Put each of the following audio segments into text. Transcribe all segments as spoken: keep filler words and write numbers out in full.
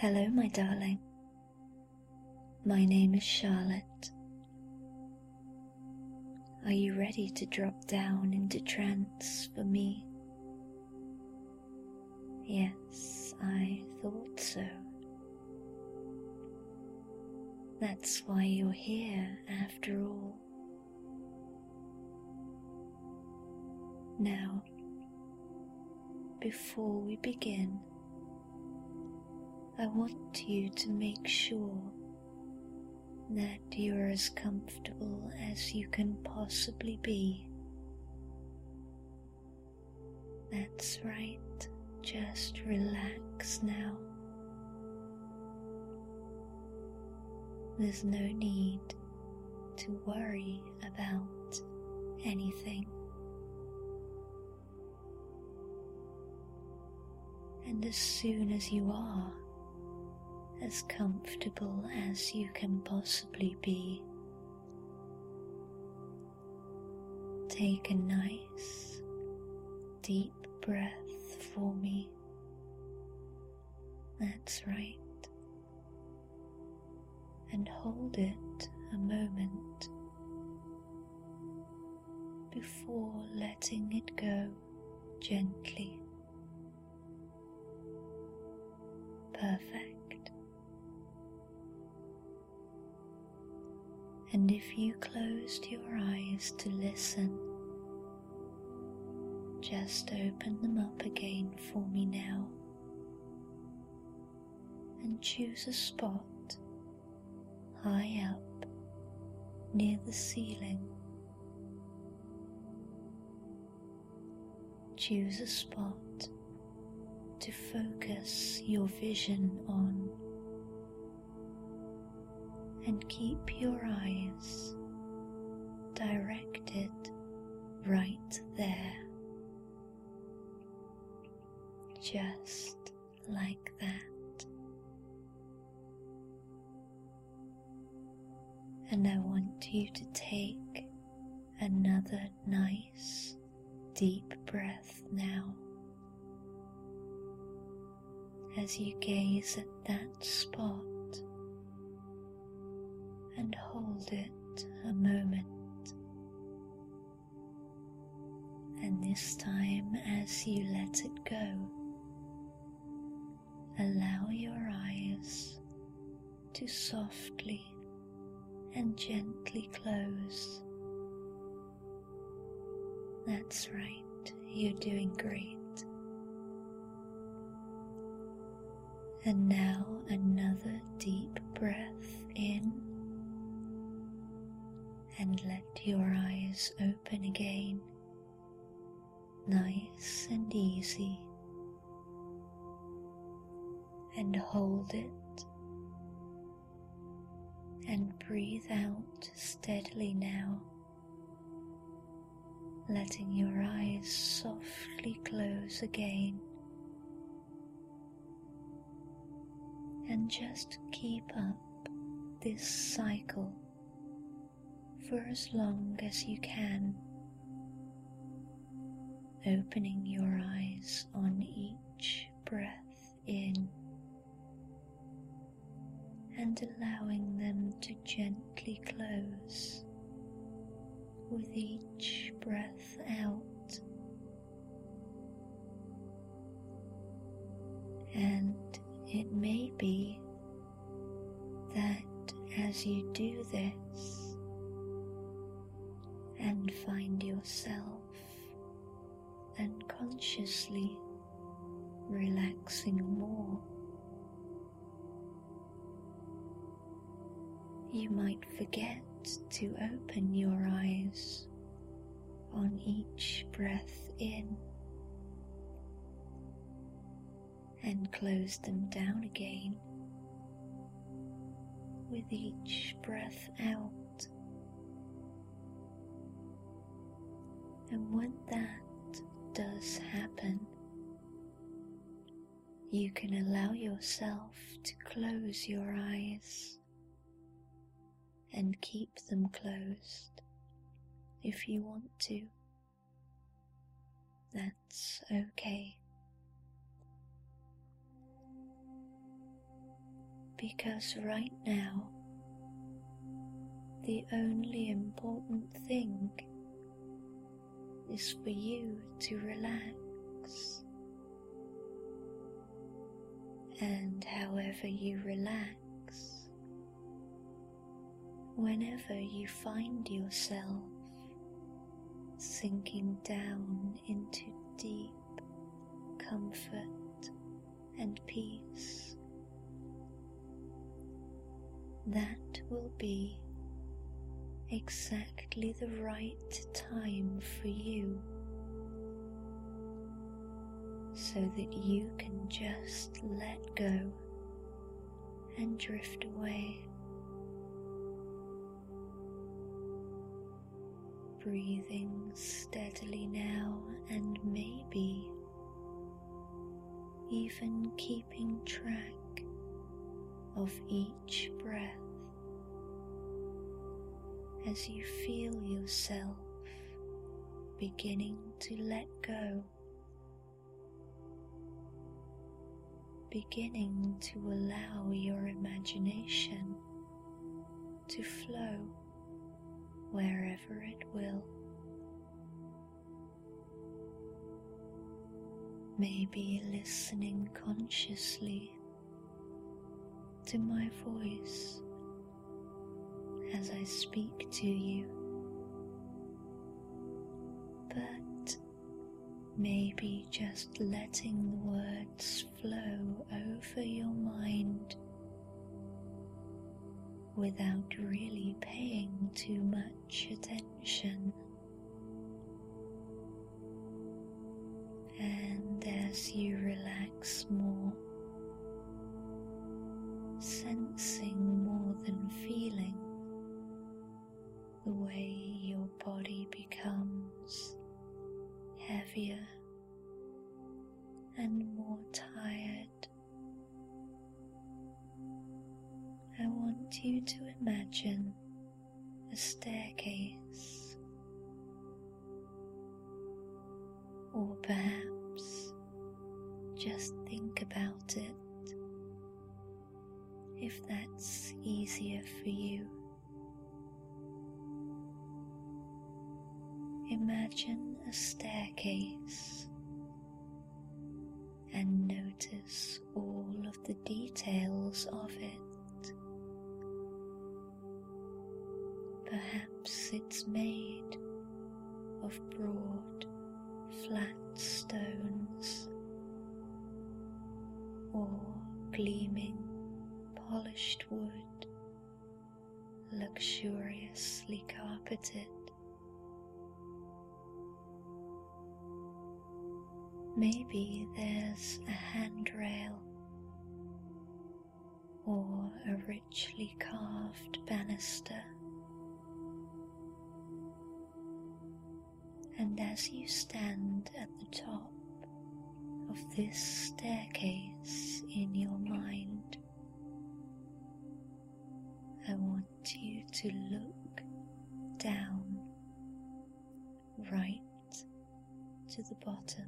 Hello, my darling. My name is Charlotte. Are you ready to drop down into trance for me? Yes, I thought so. That's why you're here after all. Now, before we begin, I want you to make sure that you're as comfortable as you can possibly be. That's right, just relax now. There's no need to worry about anything. And as soon as you are as comfortable as you can possibly be, take a nice deep breath for me. That's right. And hold it a moment before letting it go gently. Perfect. And if you closed your eyes to listen, just open them up again for me now and choose a spot high up near the ceiling. Choose a spot to focus your vision on and keep your eyes directed right there, just like that. And I want you to take another nice deep breath now as you gaze at that spot and hold it a moment. And this time, as you let it go, allow your eyes to softly and gently close. That's right, you're doing great. And now another deep breath in, and let your eyes open again, nice and easy, and hold it, and breathe out steadily now, letting your eyes softly close again. And just keep up this cycle for as long as you can, opening your eyes on each breath in and allowing them to gently close with each breath out. And it may be that as you do this and find yourself unconsciously relaxing more, you might forget to open your eyes on each breath in and close them down again with each breath out. And when that does happen, you can allow yourself to close your eyes and keep them closed if you want to. That's okay. because right now the only important thing is for you to relax. And however you relax, whenever you find yourself sinking down into deep comfort and peace, that will be exactly the right time for you, so that you can just let go and drift away. Breathing steadily now, and maybe even keeping track of each breath as you feel yourself beginning to let go, beginning to allow your imagination to flow wherever it will. Maybe listening consciously to my voice as I speak to you, but maybe just letting the words flow over your mind without really paying too much attention. And as you relax more, sensing more than feeling, the way your body becomes heavier and more tired, I want you to imagine a staircase, or perhaps just think about it if that's easier for you. Imagine a staircase and notice all of the details of it. Perhaps it's made of broad, flat stones, or gleaming, polished wood, luxuriously carpeted. Maybe there's a handrail or a richly carved banister. And as you stand at the top of this staircase in your mind, I want you to look down right to the bottom,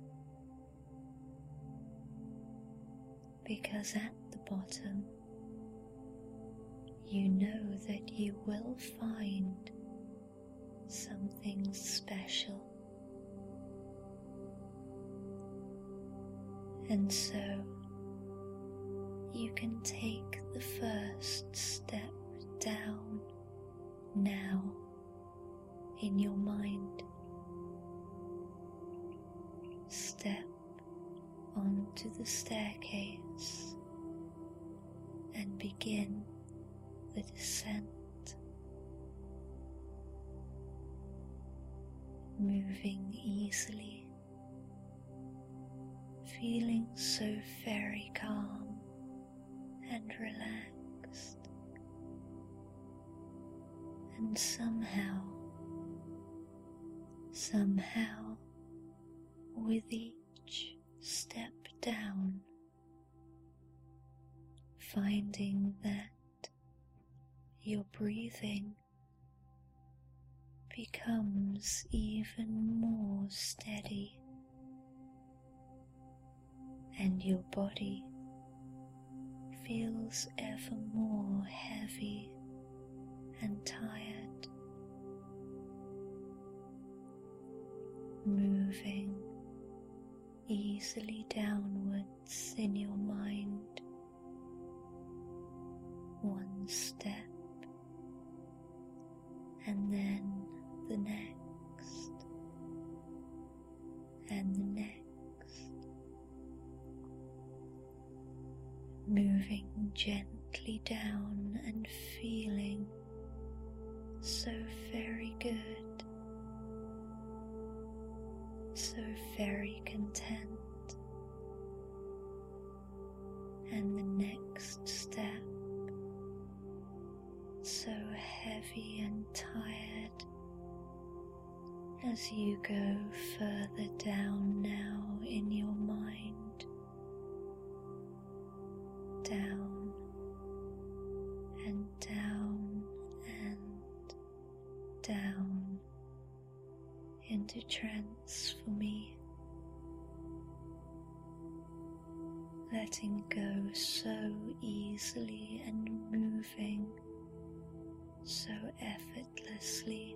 because at the bottom you know that you will find something special. And so you can take the first step down now in your mind. Step onto the staircase and begin the descent, moving easily, feeling so very calm and relaxed, and somehow, somehow, with each step down, finding that your breathing becomes even more steady, and your body feels ever more heavy and tired, moving easily downwards in your mind, one step and then the next and the next, moving gently down and feeling so very good, so very content, and the next step so heavy and tired as you go further down now in your mind, down and down and down into trance for me, letting go so easily and moving so effortlessly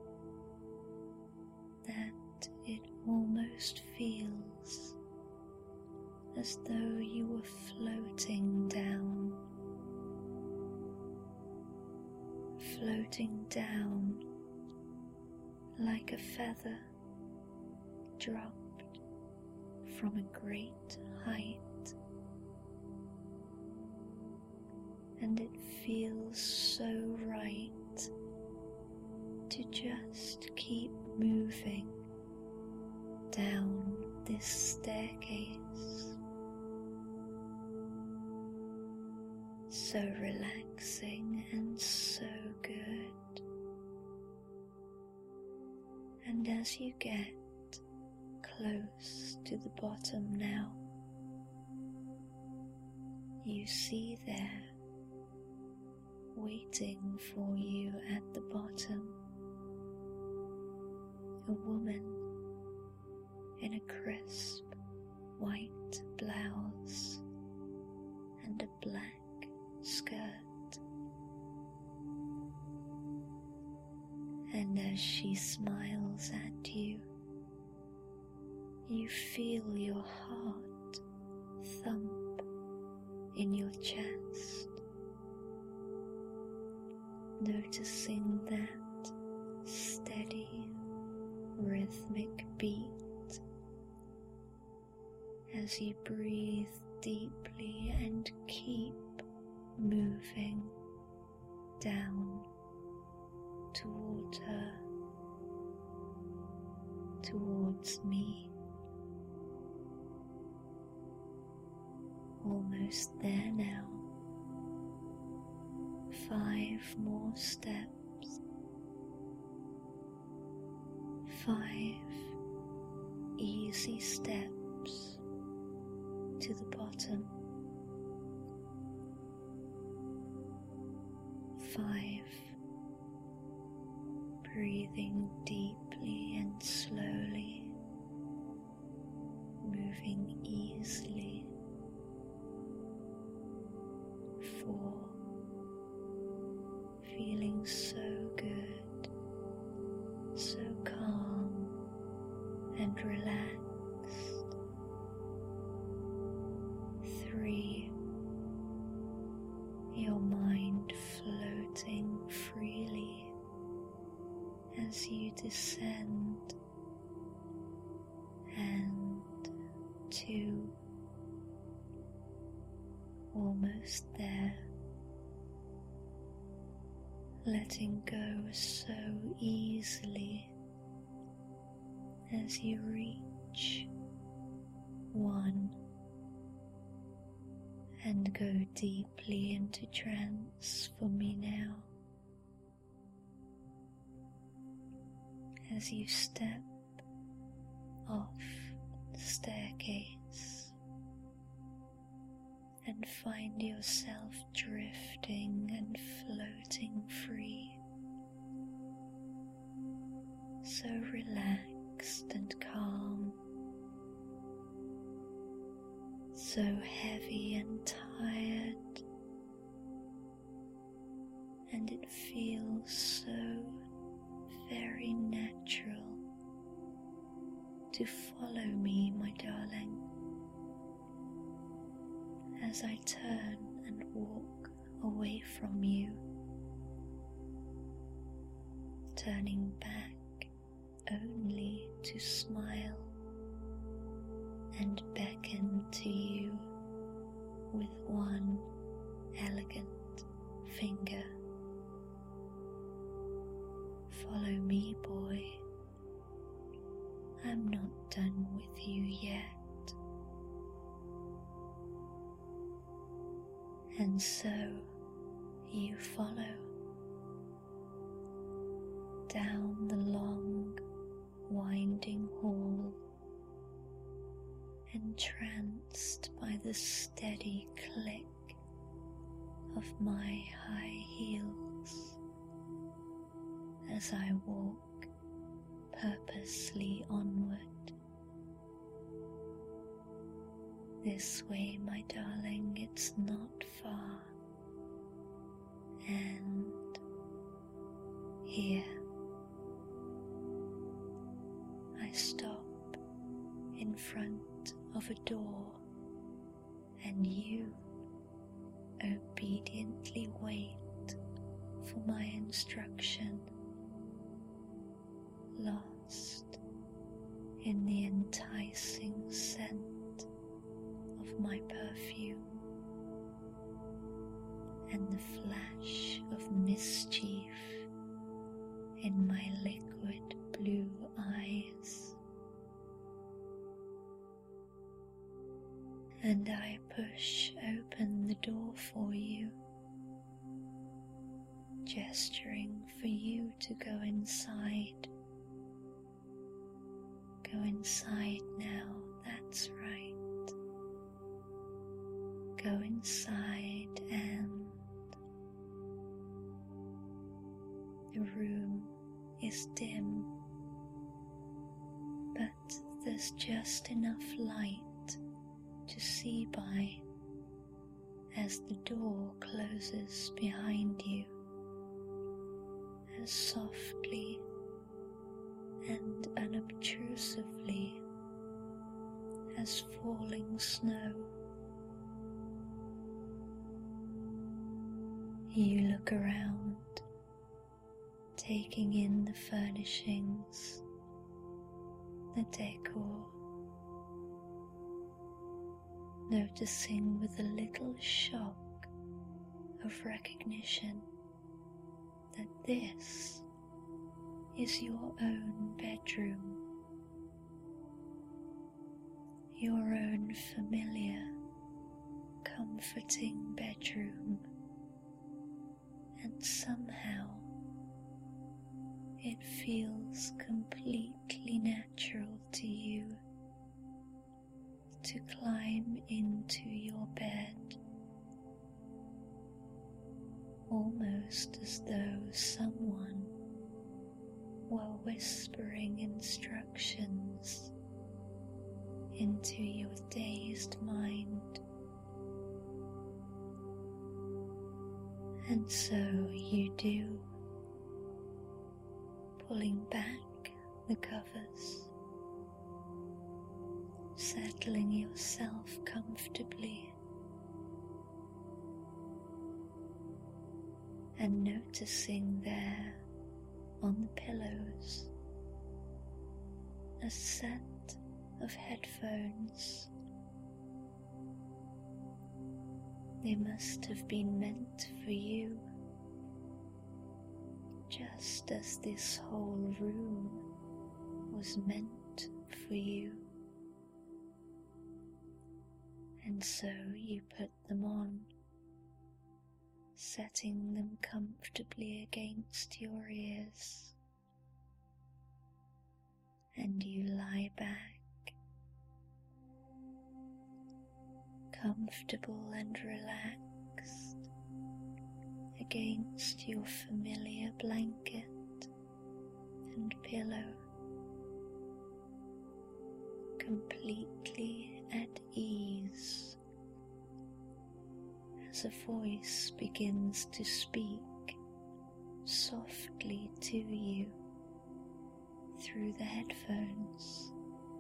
that it almost feels as though you were floating down, floating down like a feather dropped from a great height. And it feels so right to just keep moving down this staircase, so relaxing and so good. And as you get close to the bottom now, you see there, waiting for you at the bottom, a woman in a crisp white blouse and a black skirt. And as she smiles at you, you feel your heart thump in your chest, noticing that steady, rhythmic beat as you breathe deeply and keep moving down toward her, towards me. Almost there now. Five more steps. Five easy steps to the bottom. Five. Breathing deeply and slowly, moving easily. Four. Feeling so good, so calm and relaxed. Three. Your mind floating freely as you descend. And two. Almost there. Letting go so easily as you reach one and go deeply into trance for me now. As you step off the staircase and find yourself drifting and floating free, so relaxed and calm, so heavy and tired, feels so very natural to follow me, my darling, as I turn and walk away from you, turning back only to smile and beckon to you with one elegant finger. Follow me, boy. I'm not done with you yet. And so you follow down the long, winding hall, entranced by the steady click of my high heels as I walk purposely onward. This way, my darling, it's not far. And here I stop in front of a door, and you obediently wait for my instruction, lost in the enticing scent of my perfume and the flash of mischief in my liquid blue eyes. And I push open the door for you, gesturing for you to go inside. Go inside now, that's right. Go inside, and the room is dim, but there's just enough light to see by as the door closes behind you, as softly and unobtrusively as falling snow. You look around, taking in the furnishings, the decor, noticing with a little shock of recognition that this is your own bedroom, your own familiar, comforting bedroom, and somehow it feels completely natural to you to climb into your bed, almost as though someone were whispering instructions into your dazed mind. And so you do, pulling back the covers, settling yourself comfortably, and noticing there on the pillows a set of headphones. They must have been meant for you, just as this whole room was meant for you. And so you put them on, setting them comfortably against your ears, and you lie back, comfortable and relaxed against your familiar blanket and pillow, completely at ease, as a voice begins to speak softly to you through the headphones.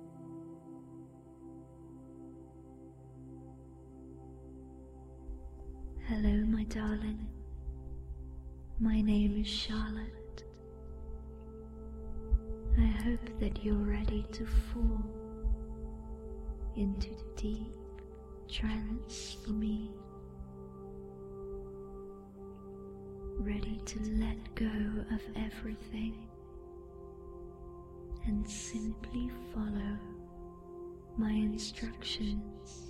Hello, my darling. My name is Charlotte. I hope that you're ready to fall into deep trance for me. Ready to let go of everything and simply follow my instructions.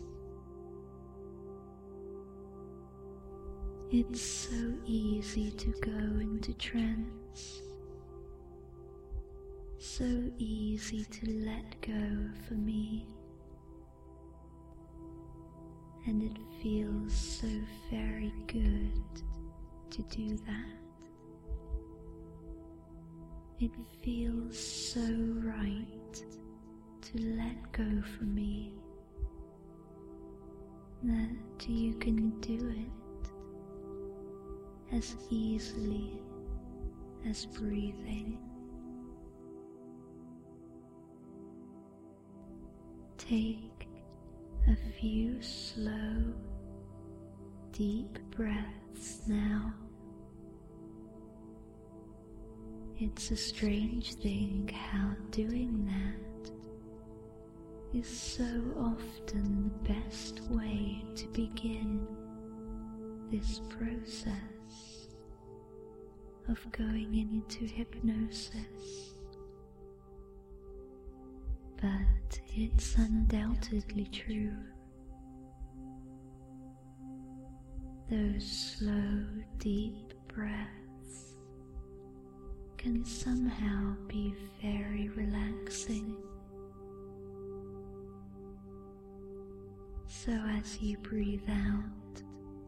It's so easy to go into trance, so easy to let go for me, and it feels so very good to do that. It feels so right to let go for me that you can do it as easily as breathing. Take a few slow, deep breaths now. It's a strange thing how doing that is so often the best way to begin this process of going into hypnosis. But it's undoubtedly true. Those slow, deep breaths can somehow be very relaxing. So as you breathe out,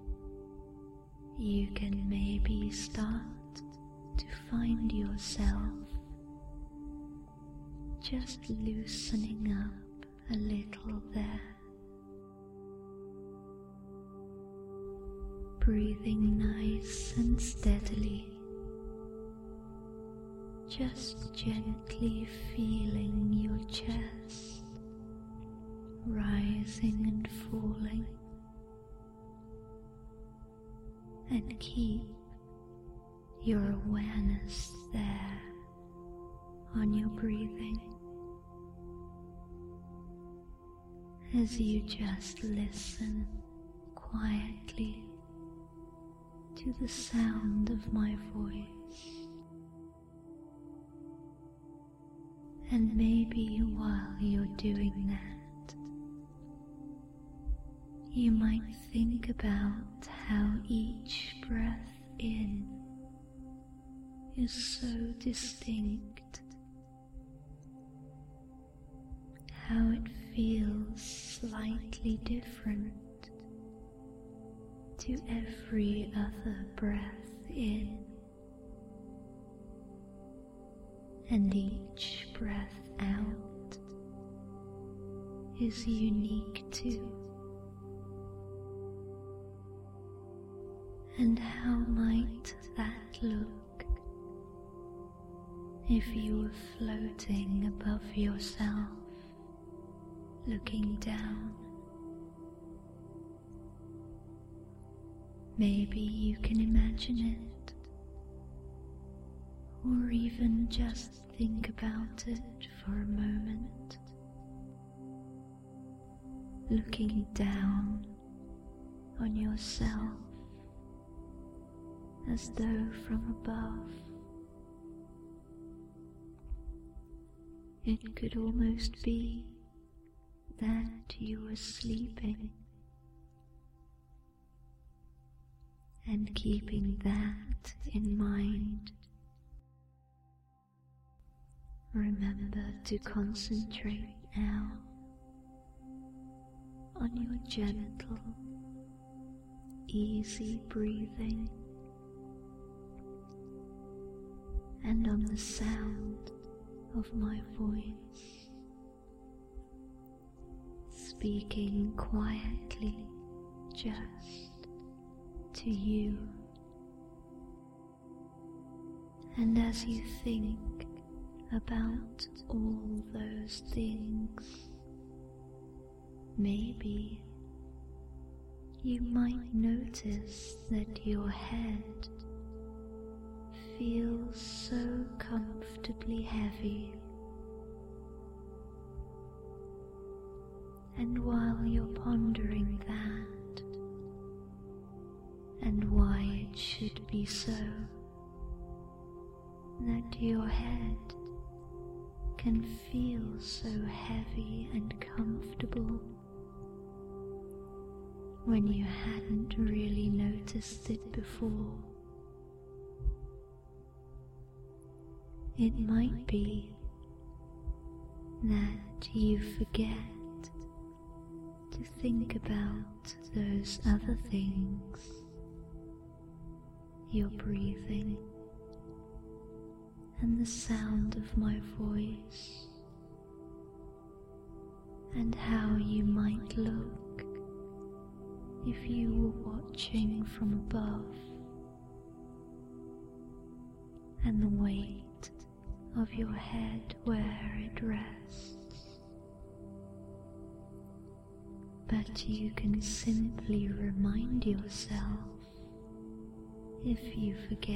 you can maybe start to find yourself just loosening up a little there. Breathing nice and steadily, just gently feeling your chest rising and falling, and keep your awareness there on your breathing as you just listen quietly to the sound of my voice. And maybe while you're doing that, you might think about how each breath in is so distinct, how it feels slightly different to every other breath in, and each breath out is unique too. And how might that look if you were floating above yourself, looking down? Maybe you can imagine it, or even just think about it for a moment. Looking down on yourself as though from above. It could almost be that you were sleeping, and keeping that in mind, remember to concentrate now on your gentle, easy breathing and on the sound of my voice, speaking quietly just to you. And as you think about all those things, maybe you might notice that your head feels so comfortably heavy. And while you're pondering that, and why it should be so, that your head can feel so heavy and comfortable when you hadn't really noticed it before, it might be that you forget to think about those other things, your breathing and the sound of my voice, and how you might look if you were watching from above, and the weight of your head where it rests. But you can simply remind yourself, if you forget,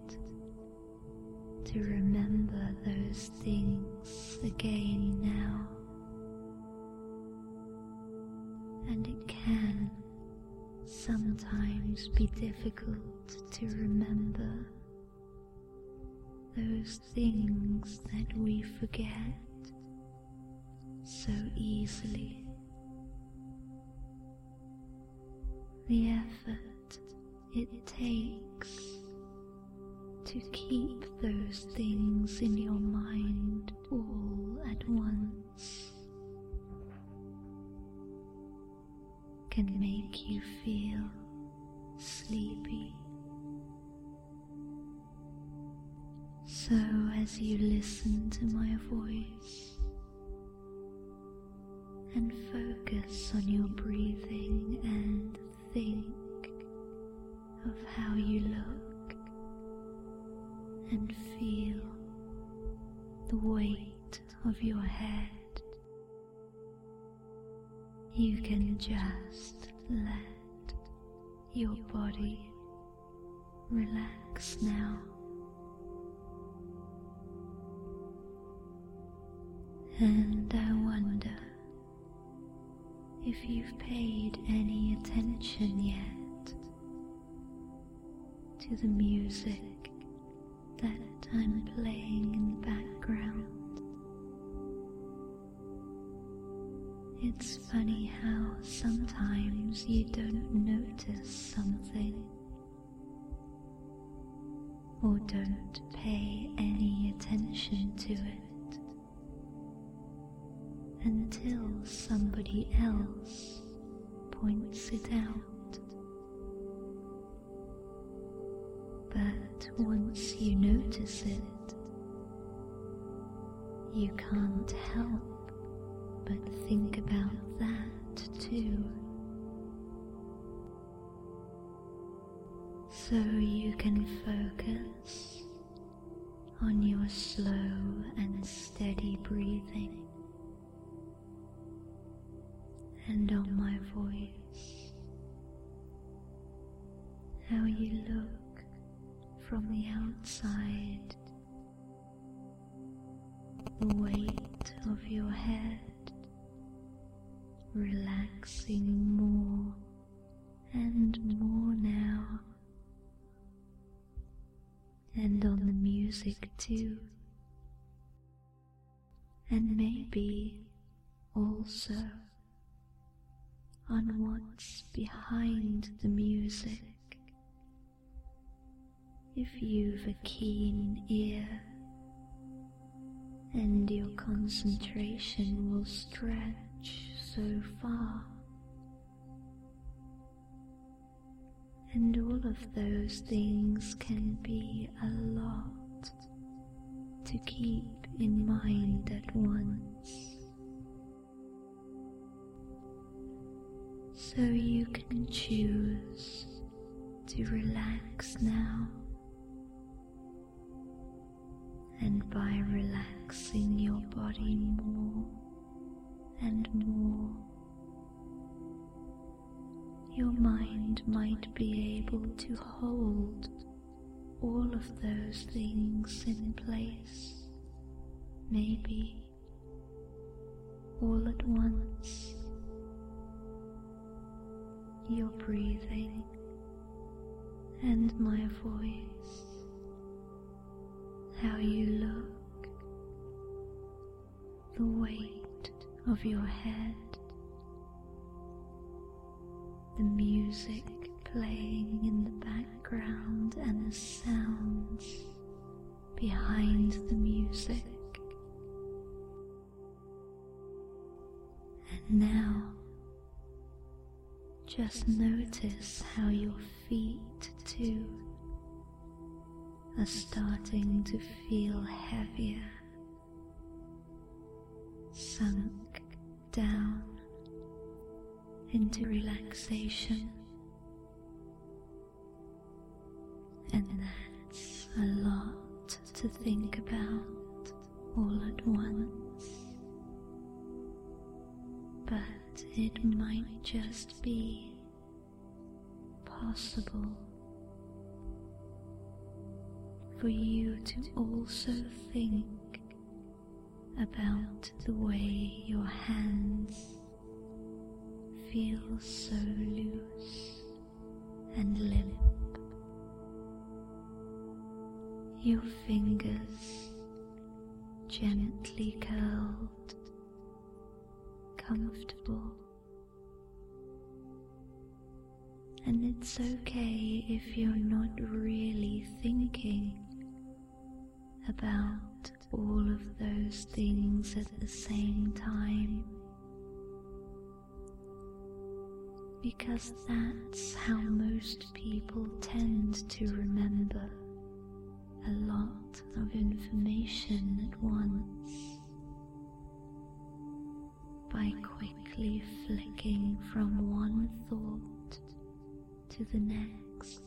to remember those things again now. And it can sometimes be difficult to remember those things that we forget so easily. The effort it takes to keep those things in your mind all at once can make you feel sleepy. So as you listen to my voice and focus on your breathing and think of how you look and feel the weight of your head, you can just let your body relax now. And I wonder if you've paid any attention yet to the music that I'm playing in the background. It's funny how sometimes you don't notice something or don't pay any attention to it until somebody else points it out. But once you notice it, you can't help but think about that too. So you can focus on your slow and steady breathing and on my voice, how you look from the outside, the weight of your head relaxing more and more now, and on the music too, and maybe also on what's behind the music. If you've a keen ear, and your concentration will stretch so far, and all of those things can be a lot to keep in mind at once. So you can choose to relax now by relaxing your body more and more, your mind might be able to hold all of those things in place, maybe all at once. Your breathing and my voice, how you look, the weight of your head, the music playing in the background and the sounds behind the music. And now, just notice how your feet too are starting to feel heavier, sunk down into relaxation. And that's a lot to think about all at once. But it might just be possible for you to also think about the way your hands feel so loose and limp. Your fingers gently curled, comfortable. And it's okay if you're not really thinking about all of those things at the same time, because that's how most people tend to remember a lot of information at once, by quickly flicking from one thought to the next,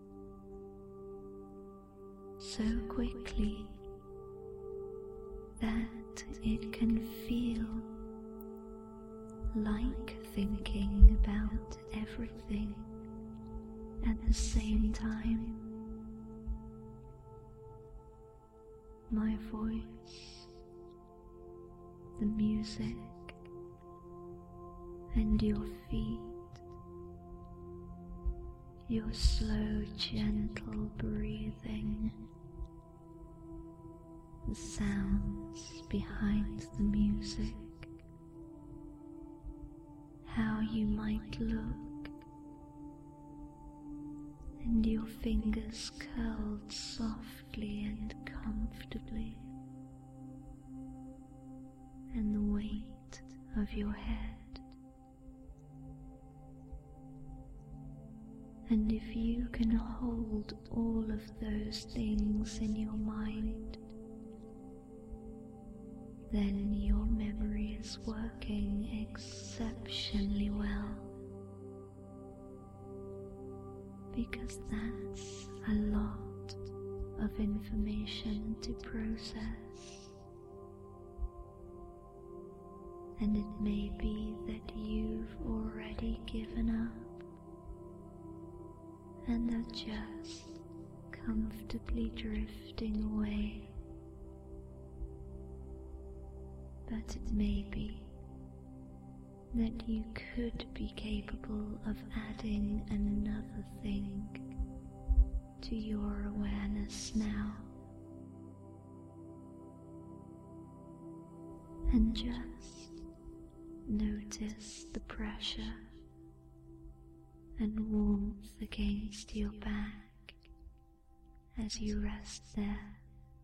so quickly that it can feel like thinking about everything at the same time. My voice, the music, and your feet, your slow, gentle breathing, the sounds behind the music, how you might look, and your fingers curled softly and comfortably, and the weight of your head. And if you can hold all of those things in your mind, then your memory is working exceptionally well, because that's a lot of information to process. And it may be that you've already given up and are just comfortably drifting away. But it may be that you could be capable of adding another thing to your awareness now, and just notice the pressure and warmth against your back as you rest there.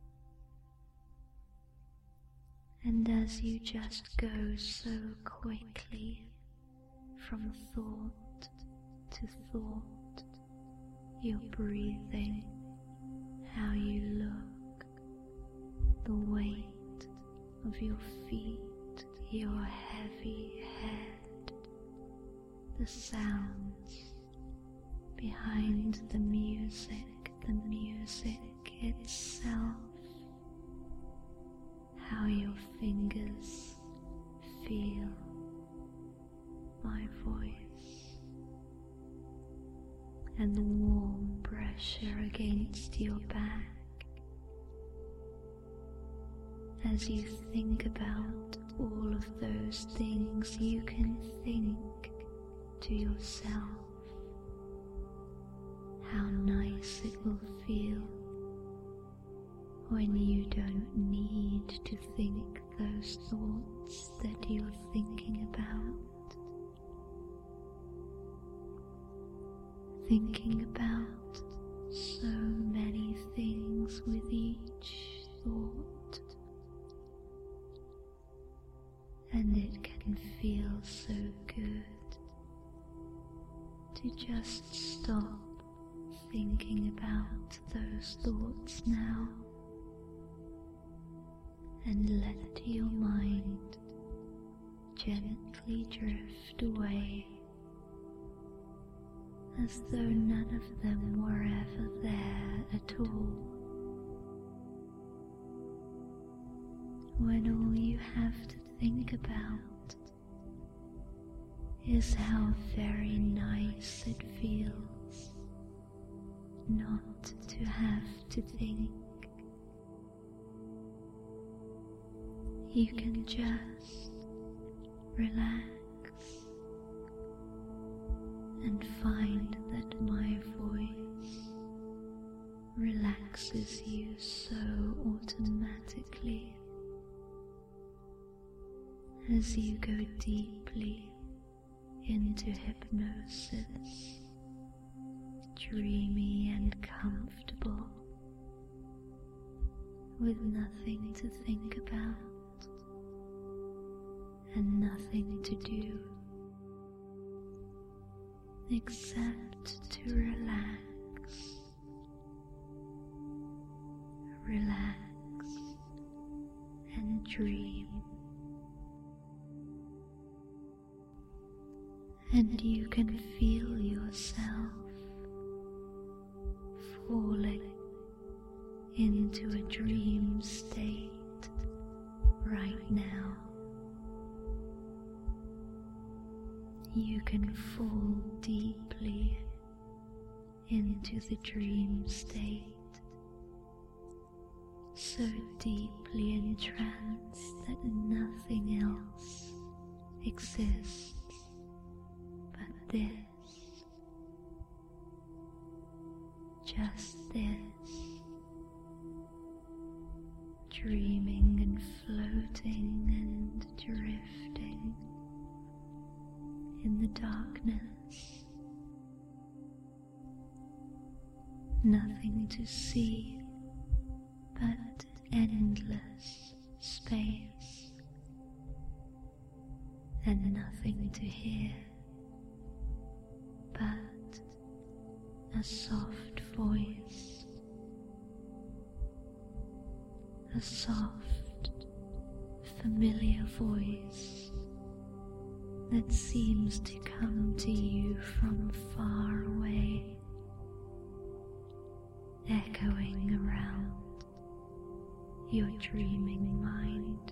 And as you just go so quickly from thought to thought, your breathing, how you look, the weight of your feet, your heavy head, the sounds behind the music, the music itself, your fingers feel my voice and the warm pressure against your back as you think about all of those things. You can think to yourself how nice it will feel when you don't need to think those thoughts that you're thinking about. Thinking about so many things with each thought, and it can feel so good to just stop thinking about those thoughts now and let your mind gently drift away as though none of them were ever there at all. When all you have to think about is how very nice it feels not to have to think. You can just relax and find that my voice relaxes you so automatically as you go deeply into hypnosis, dreamy and comfortable, with nothing to think about and nothing to do except to relax, relax and dream. And you can feel yourself falling into a dream state right now. You can fall deeply into the dream state, so deeply entranced that nothing else exists but this, just this, dreaming and floating and drifting in the darkness. Nothing to see but endless space, and nothing to hear but a soft voice, a soft, familiar voice that seems to come to you from far away, echoing around your dreaming mind.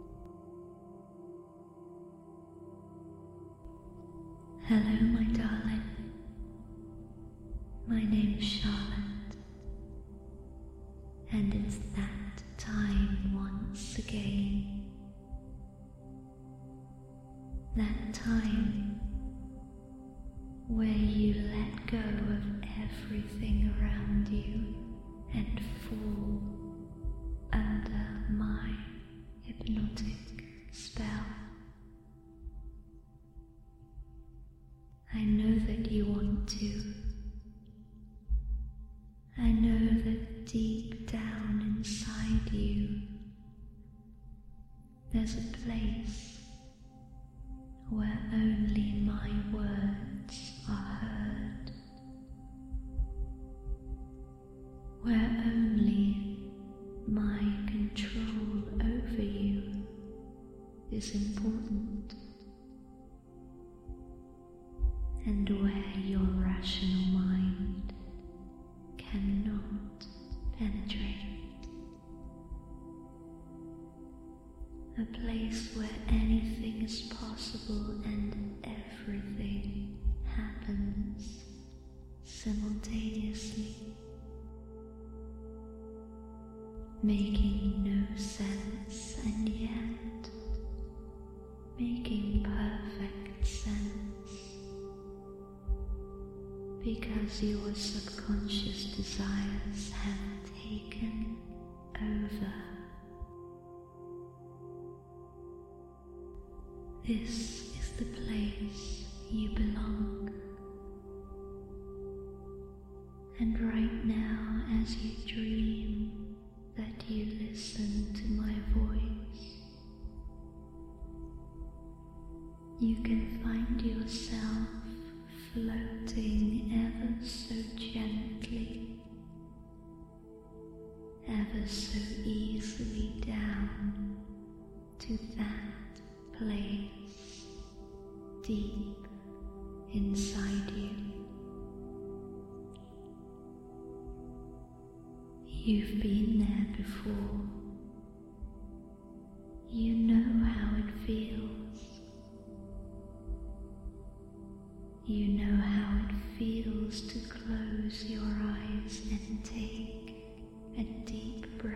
Hello, my darling. My name's Charlotte, and it's that time once again. That time where you let go of everything around you and fall under my hypnotic spell. I know that you want to. I know that deep down inside you, there's a place where only my words are heard, where only my control over you is important, and where your rational mind cannot penetrate. a place where anything is possible and everything happens simultaneously, making no sense and yet making perfect sense, because your subconscious desires have taken over. This is the place you belong. And right now, as you dream that you listen to my voice, you can find yourself floating ever so gently, ever so easily down to that place deep inside you. You've been there before. You know how it feels. You know how it feels to close your eyes and take a deep breath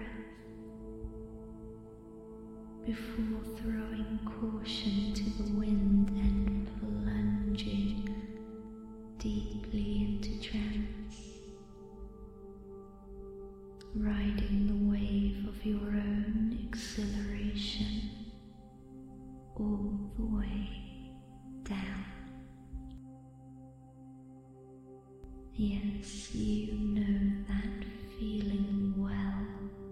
before throwing caution to the wind and plunging deeply into trance, riding the wave of your own exhilaration all the way down. Yes, you know that feeling well.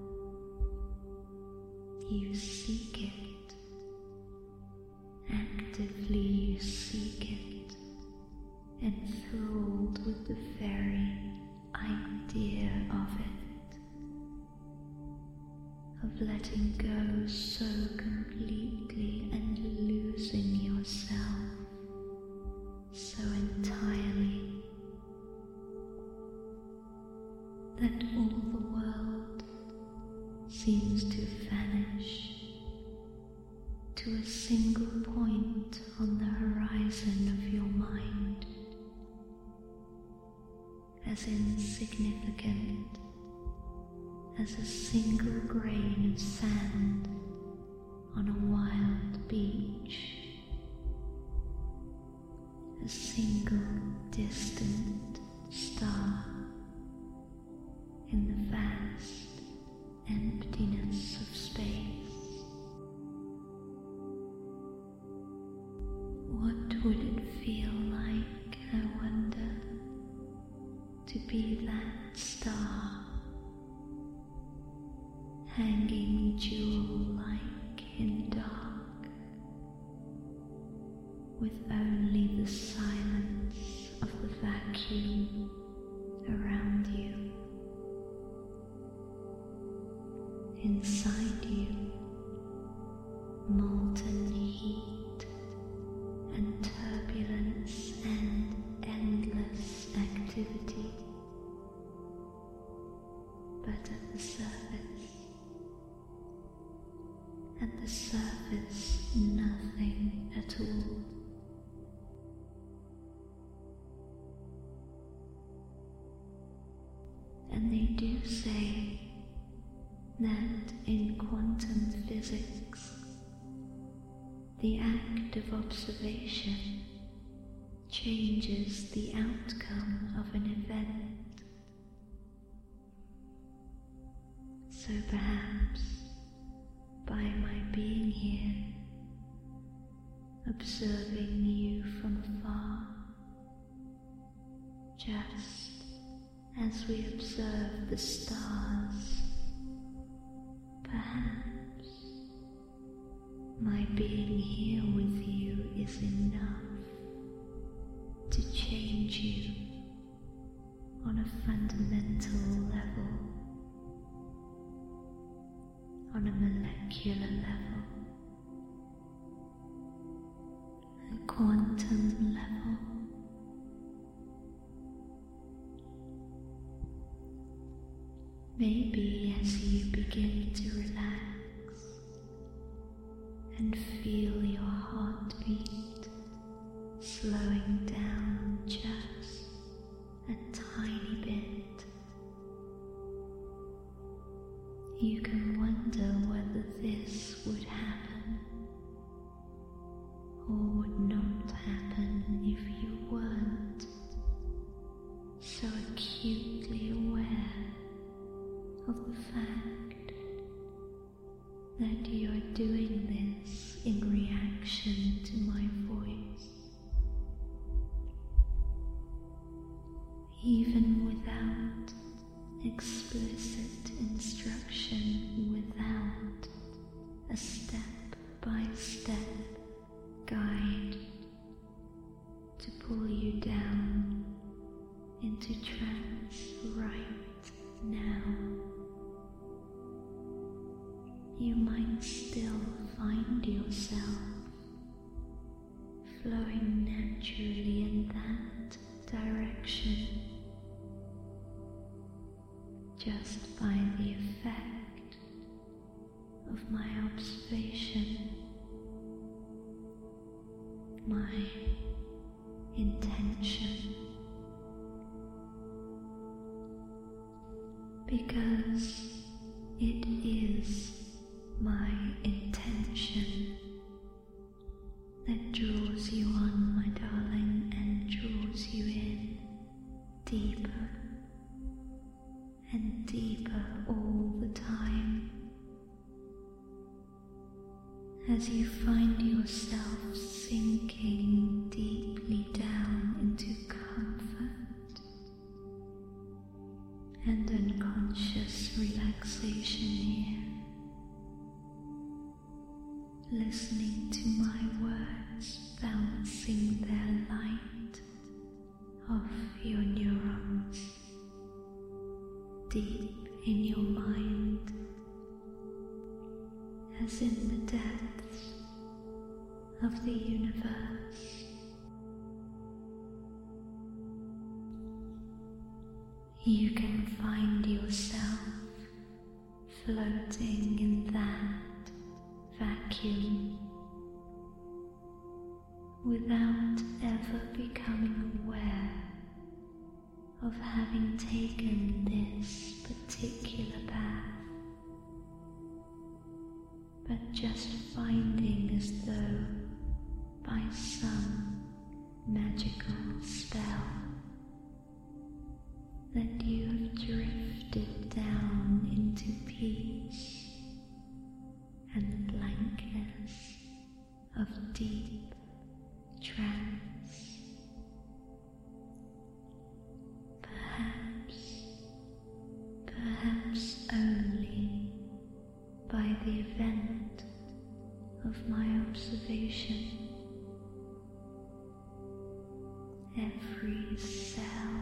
You seek it. Actively you seek it, enthralled with the very idea of it, of letting go so completely and losing yourself so entirely that all the world seems to vanish to a single point on the horizon of your mind, as insignificant as a single grain of sand on a wild beach, a single distant star in the vast emptiness of space. What would it feel like, I wonder, to be that star, hanging jewel-like in dark, with only the silence of the vacuum around you? Inside you, molten heat and turbulence and endless activity, but at the surface, at the surface, nothing at all. And they do say that in quantum physics, the act of observation changes the outcome of an event. So perhaps by my being here, observing you from afar, just as we observe the stars, perhaps my being here with you is enough to change you on a fundamental level, on a molecular level, a quantum level. Maybe as you begin to relax, and feel your heartbeat slowing down just a tiny bit. You can wonder whether this would happen or would not happen if you weren't so acutely aware of the fact that you are doing this in reaction to my voice. Even without explicit instruction, without a step-by-step guide to pull you down into trance right now, you might still find yourself flowing naturally in that direction, just by the effect of my observation, my intention, because it is my intention that draws you on, my darling, and draws you in deeper and deeper all the time, as you find yourself sinking deeply down into comfort and unconscious relaxation here, listening to my words bouncing their light off your neurons deep in your mind, as in the depths of the universe. You can find yourself floating in that vacuum without ever becoming aware of having taken this particular path, but just finding as though by some magical spell that you have drifted down into peace and the blankness of deep trance. Perhaps, perhaps only by the event of my observation, every cell,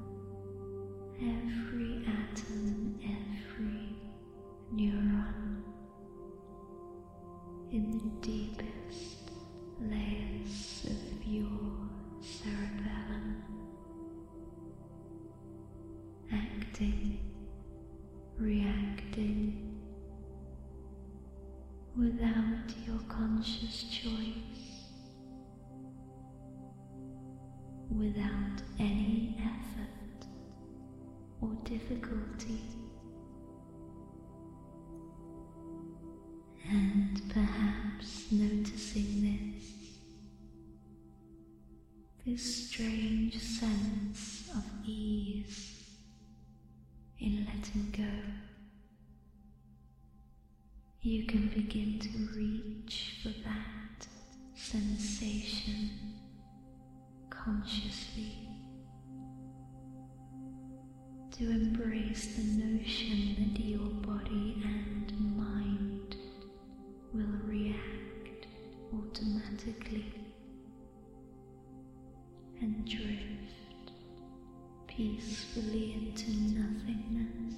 every atom, every neuron in the deepest layers of your cerebellum, acting, reacting, without your conscious choice, without any effort or difficulty. And perhaps noticing this, this strange sense of ease in letting go, you can begin to reach for that sensation consciously, to embrace the notion that your body and mind will react automatically and drift peacefully into nothingness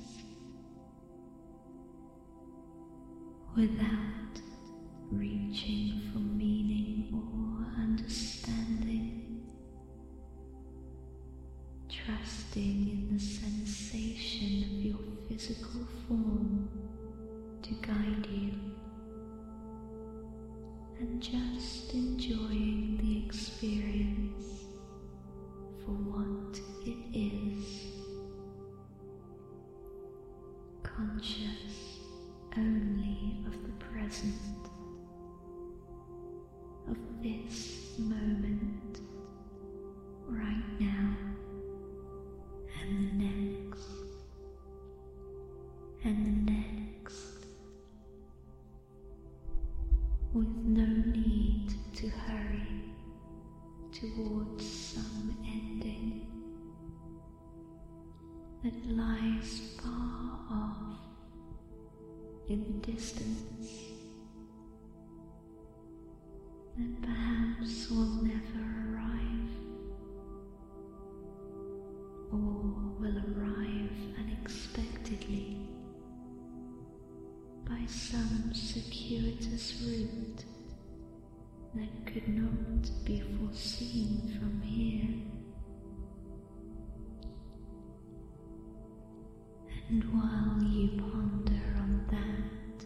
without reaching for meaning or understanding, trusting in the sensation of your physical form to guide you, and just enjoying the experience for what it is, conscious only of the present, of this moment, right now, and the next, and the next, with no need to hurry towards some ending that lies far off in the distance, that perhaps will never arrive, or will arrive unexpectedly by some circuitous route that could not be foreseen from here. And while you ponder on that,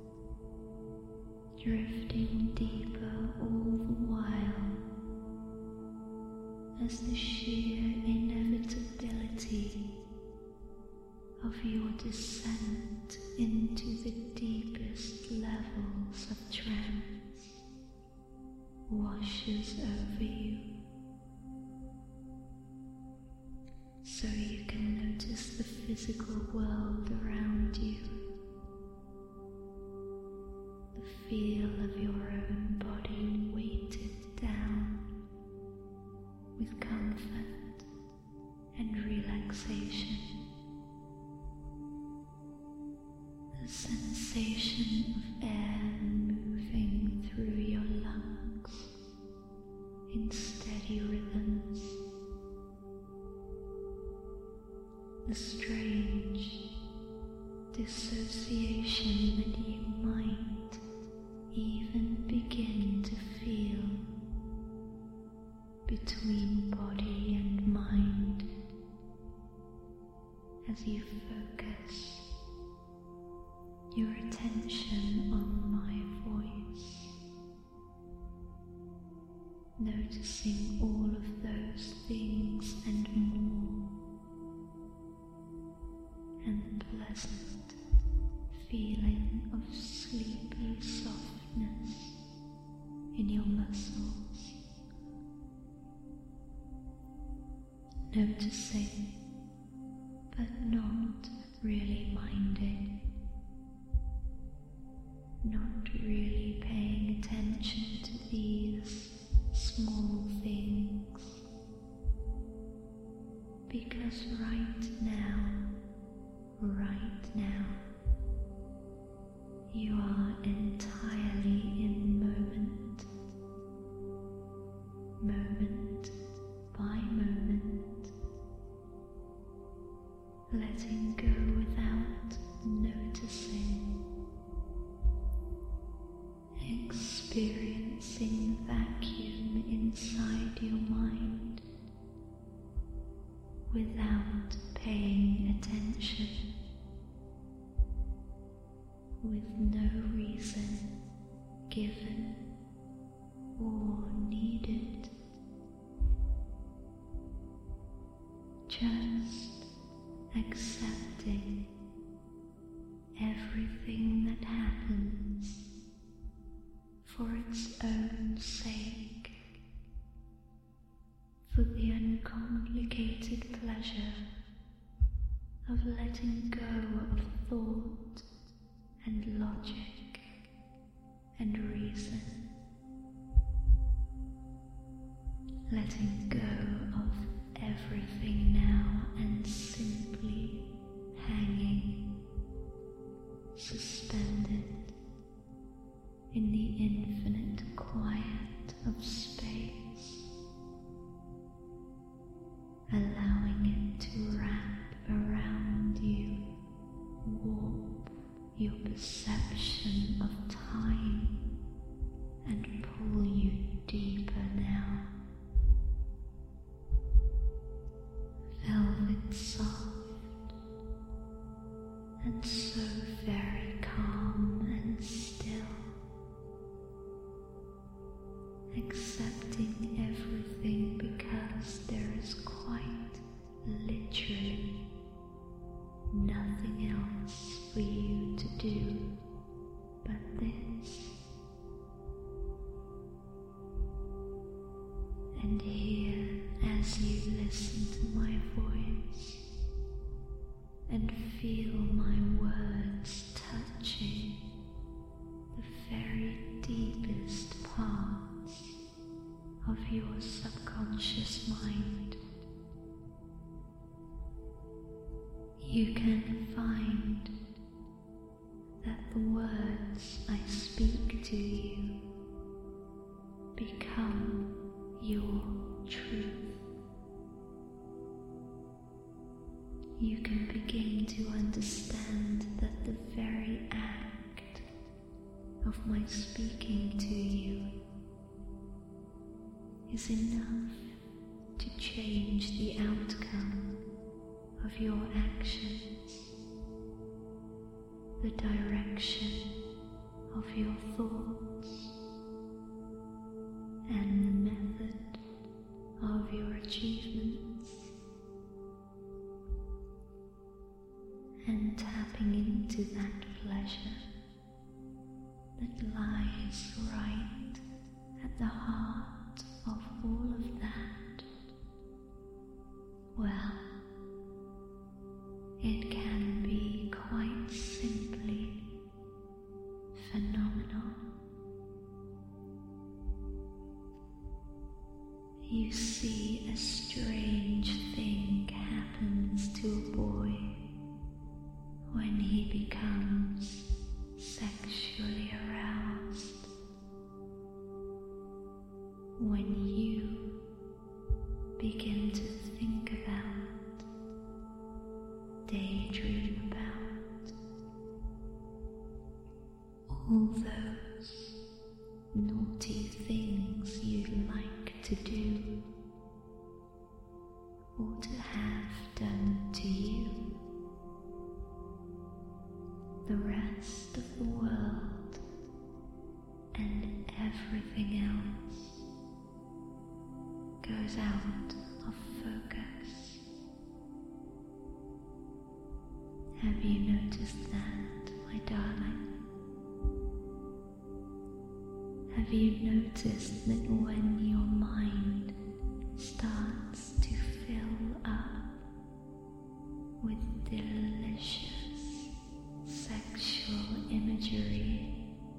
drifting deeper all the while, as the sheer inevitability of your descent into the deepest levels of trance washes over you, so you can notice the physical world around you, the feel of your own body weighted down with comfort and relaxation, the sensation of air moving through your lungs in steady rhythms, the strange dissociation that you might even begin to feel between body and mind as you focus your attention on my voice, noticing all of those things and more, and the pleasant feeling of sleepy softness in your muscles, noticing but not really minding, not really paying attention to these small things, because right now, right now, you are entirely in moment, moment by moment, letting go without noticing, experiencing the vacuum inside your mind without paying attention, with no reason given or needed, just accepting everything that happens for its own sake, for the uncomplicated pleasure of letting go of thought and logic and reason, letting go of everything now and simply hanging, suspended in the infinite quiet of space, allowing it to wrap around you, warp your perception of time, and pull you deeper now. Velvet soft, and so very calm and still, feel my words touching the very deepest parts of your subconscious mind. You can find that the words I speak to you become your truth. You can begin to understand that the very act of my speaking to you is enough to change the outcome of your actions, the direction of your thoughts, and the method of your achievements. And tapping into that pleasure that lies right at the heart of all of that, well, it can be quite simply phenomenal. You see, a strange thing happens to a boy when he becomes sexually aroused. When you begin to think about, daydream about all those naughty things you'd like to do or to have done to you, the rest of the world and everything else goes out of focus. Have you noticed that, my darling? Have you noticed that when your mind starts to fill up with delicious sexual imagery,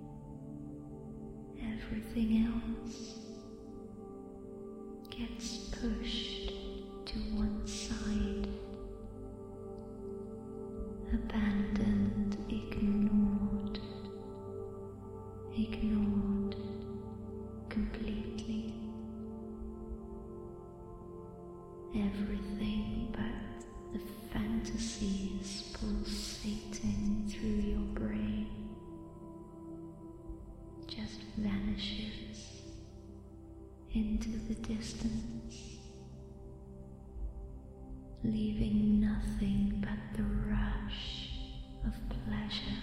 everything else gets pushed to one side, abandoned, ignored, ignored completely. Everything but the fantasies pulsating through your brain just vanishes into the distance, leaving nothing but the rush of pleasure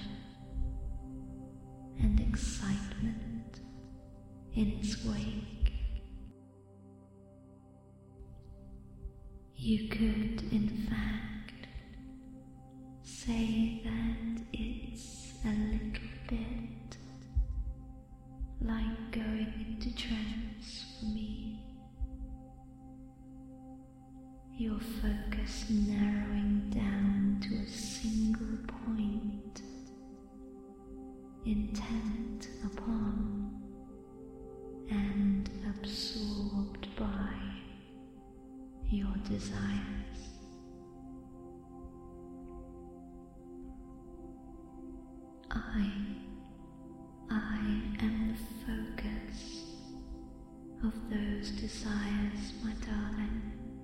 and excitement in its wake. You could, in fact, say that it's a little bit like going into trance for me. Your focus narrowing down to a single point, intent upon and absorbed by your desires. I, I am the focus of those desires, my darling.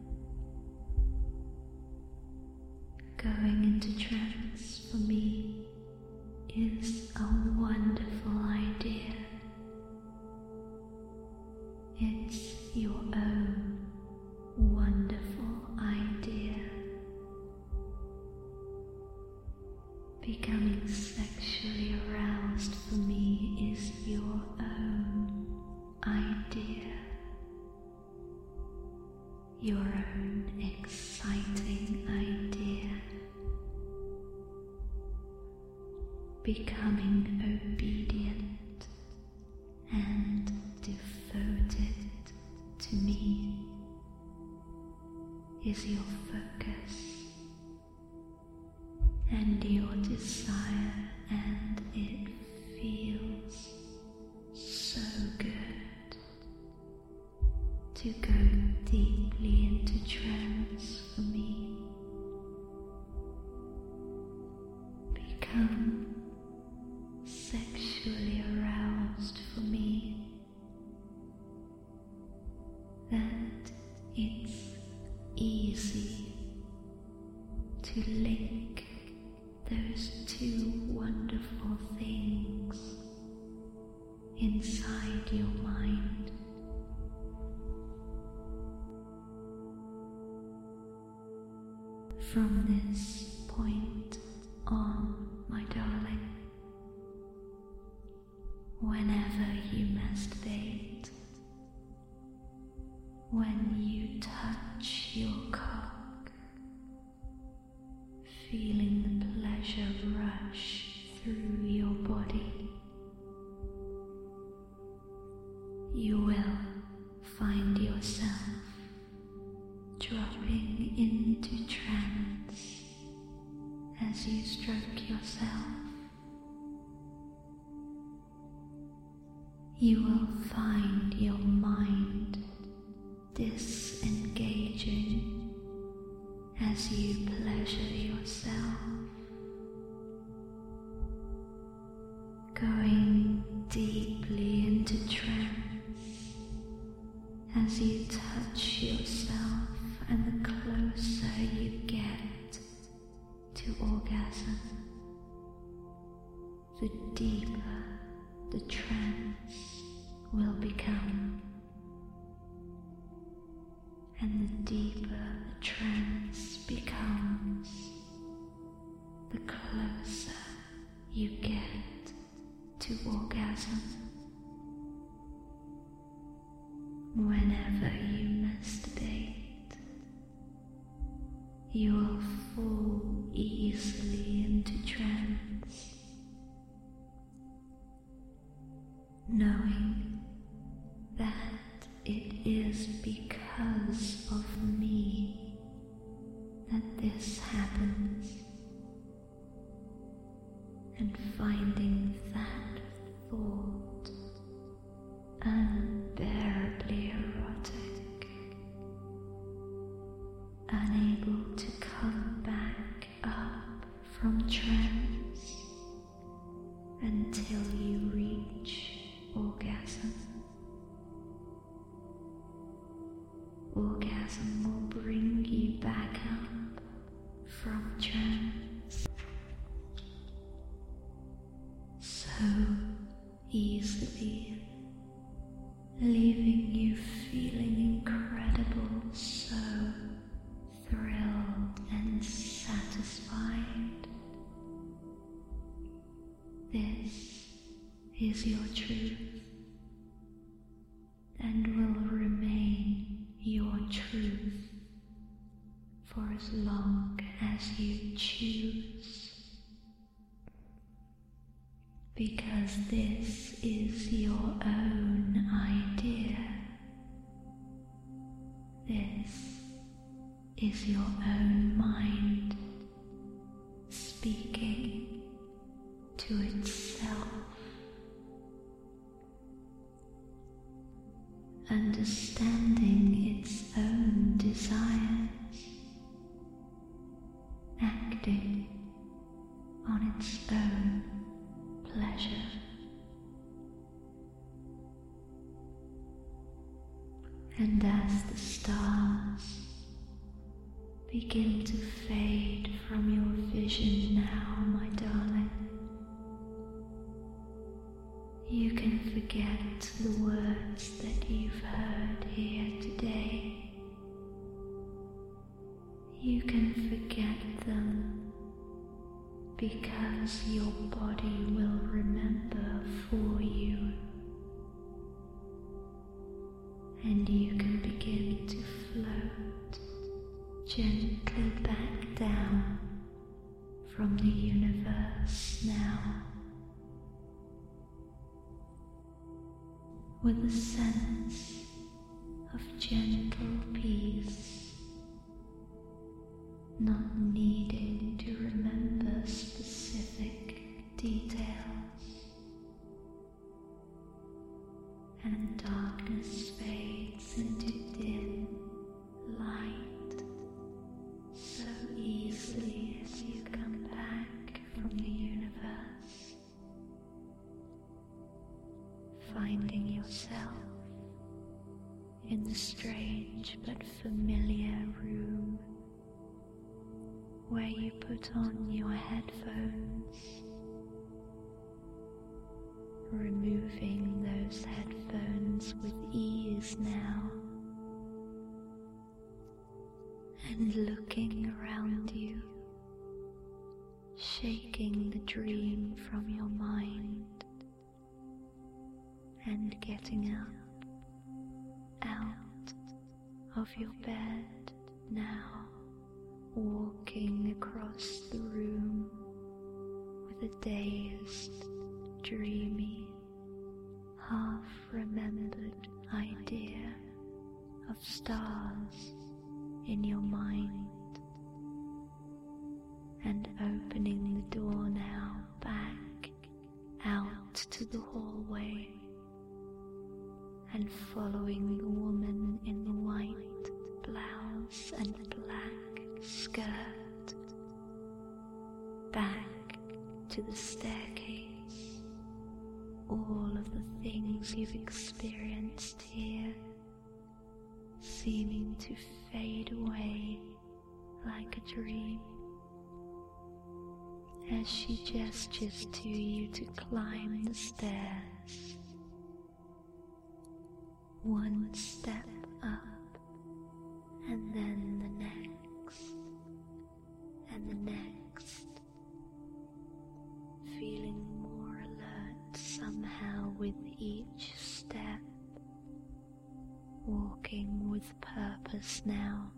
Going into trance for me is a wonderful idea. It's your own wonderful idea. Becoming sexually aroused for me is your own idea. Your own exciting idea. Becoming obedient and devoted to me is your focus, and your desire, and it feels so good to go deeply into trance for me. Become sexually aroused for me, that it's easy to link those two wonderful things inside your mind. From this point on, my darling, whenever you masturbate, when you touch your cock, feeling the pleasure rush through your body, you will find yourself dropping into trance as you stroke yourself. You will find your mind disengaging as you pleasure yourself, going deeply into trance as you touch yourself, and the closer you get to orgasm, the deeper the trance will become. And the deeper the trance becomes, the closer you get to orgasm. Whenever you masturbate, you will fall easily into trance, knowing that it is because of me that this happens, and finding that thought unbearably erotic, unable to come back up from trance until you reach orgasm. Orgasm will bring you back up from trance so easily, leaving you feeling incredible, so thrilled and satisfied. This is your truth, and will remain your truth for as long as you choose, because this is your own idea. This is your own mind speaking to itself, understanding its own desires, acting on its own pleasure. And as the stars begin to fade from your vision now, my darling, you can forget the words that you've heard here today. You can forget them because your body will remember for you, and you can begin to float gently back down from the universe now, with a sense of gentle peace, not needing to remember finding yourself in the strange but familiar room where you put on your headphones, removing those headphones with ease now, and looking around you, shaking the dream from your mind and getting up out of your bed now, walking across the room with a dazed, dreamy, half-remembered idea of stars in your mind, and opening the door now back out to the hallway and following the woman in the white blouse and black skirt back to the staircase. All of the things you've experienced here seeming to fade away like a dream as she gestures to you to climb the stairs. One step up, and then the next, and the next, feeling more alert somehow with each step, walking with purpose now,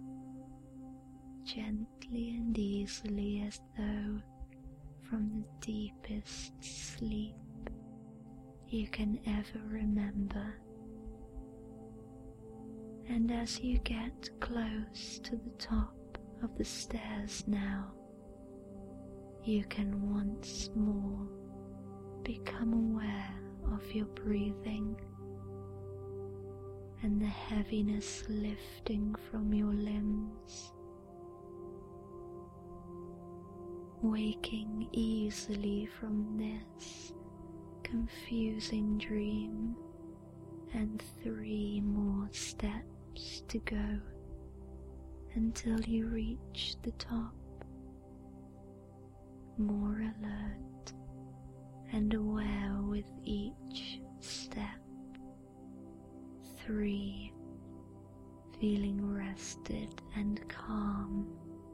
gently and easily as though from the deepest sleep you can ever remember. And as you get close to the top of the stairs now, you can once more become aware of your breathing and the heaviness lifting from your limbs, waking easily from this confusing dream, and three more steps to go until you reach the top, more alert and aware with each step. Three, feeling rested and calm.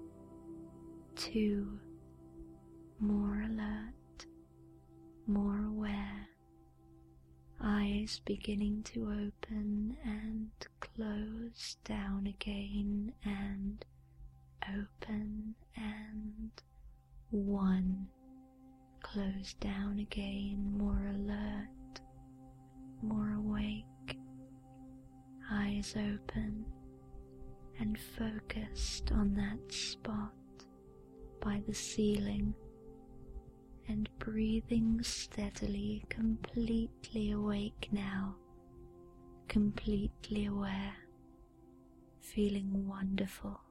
Two, more alert, more aware, eyes beginning to open and close down again, and open, and one, close down again, more alert, more awake, eyes open and focused on that spot by the ceiling, and breathing steadily, completely awake now, completely aware, feeling wonderful,